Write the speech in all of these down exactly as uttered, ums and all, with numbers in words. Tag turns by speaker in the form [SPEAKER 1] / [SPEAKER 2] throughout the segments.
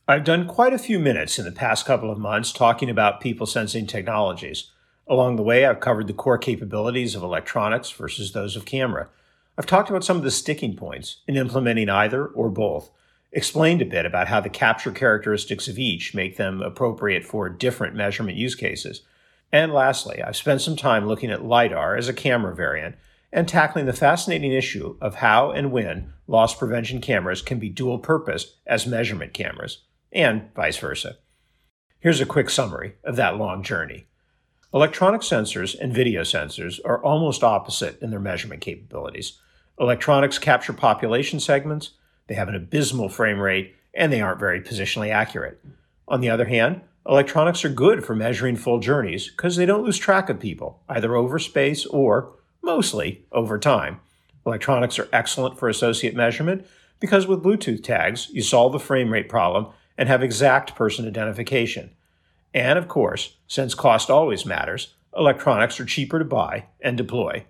[SPEAKER 1] I've done quite a few minutes in the past couple of months talking about people sensing technologies. Along the way, I've covered the core capabilities of electronics versus those of camera. I've talked about some of the sticking points in implementing either or both, explained a bit about how the capture characteristics of each make them appropriate for different measurement use cases. And lastly, I've spent some time looking at LiDAR as a camera variant and tackling the fascinating issue of how and when loss prevention cameras can be dual-purposed as measurement cameras, and vice versa. Here's a quick summary of that long journey. Electronic sensors and video sensors are almost opposite in their measurement capabilities. Electronics capture population segments, they have an abysmal frame rate, and they aren't very positionally accurate. On the other hand, electronics are good for measuring full journeys because they don't lose track of people, either over space or, mostly, over time. Electronics are excellent for associate measurement because with Bluetooth tags, you solve the frame rate problem and have exact person identification. And of course, since cost always matters, electronics are cheaper to buy and deploy.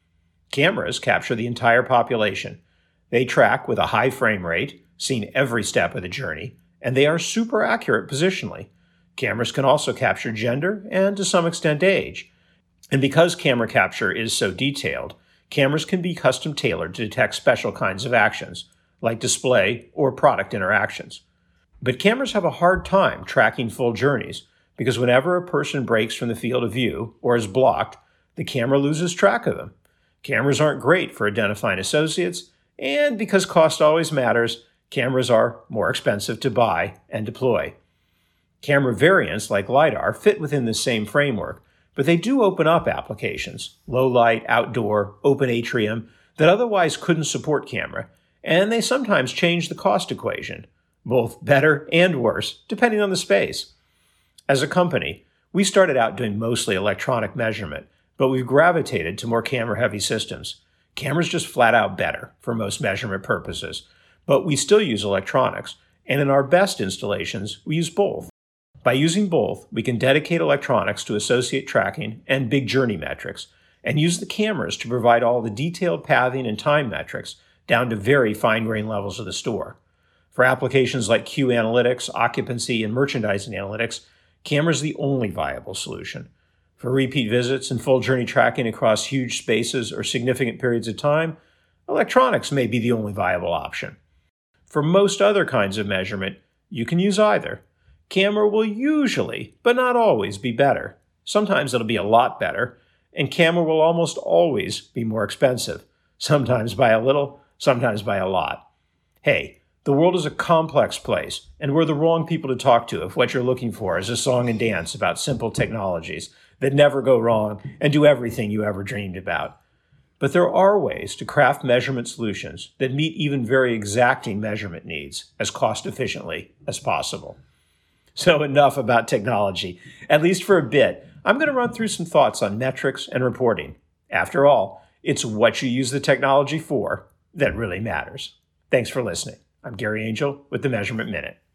[SPEAKER 1] Cameras capture the entire population. They track with a high frame rate, seen every step of the journey, and they are super accurate positionally. Cameras can also capture gender and to some extent age. And because camera capture is so detailed, cameras can be custom tailored to detect special kinds of actions, like display or product interactions. But cameras have a hard time tracking full journeys because whenever a person breaks from the field of view or is blocked, the camera loses track of them. Cameras aren't great for identifying associates, and because cost always matters, cameras are more expensive to buy and deploy. Camera variants like LiDAR fit within the same framework, but they do open up applications, low light, outdoor, open atrium, that otherwise couldn't support camera, and they sometimes change the cost equation, both better and worse, depending on the space. As a company, we started out doing mostly electronic measurement, but we've gravitated to more camera-heavy systems. Cameras just flat out better for most measurement purposes, but we still use electronics, and in our best installations, we use both. By using both, we can dedicate electronics to associate tracking and big journey metrics, and use the cameras to provide all the detailed pathing and time metrics down to very fine-grained levels of the store. For applications like queue analytics, occupancy, and merchandising analytics, cameras are the only viable solution. For repeat visits and full journey tracking across huge spaces or significant periods of time, electronics may be the only viable option. For most other kinds of measurement, you can use either. Camera will usually, but not always, be better. Sometimes it'll be a lot better, and camera will almost always be more expensive, sometimes by a little, sometimes by a lot. Hey, the world is a complex place, and we're the wrong people to talk to if what you're looking for is a song and dance about simple technologies that never go wrong and do everything you ever dreamed about. But there are ways to craft measurement solutions that meet even very exacting measurement needs as cost efficiently as possible. So enough about technology, at least for a bit. I'm going to run through some thoughts on metrics and reporting. After all, it's what you use the technology for that really matters. Thanks for listening. I'm Gary Angel with the Measurement Minute.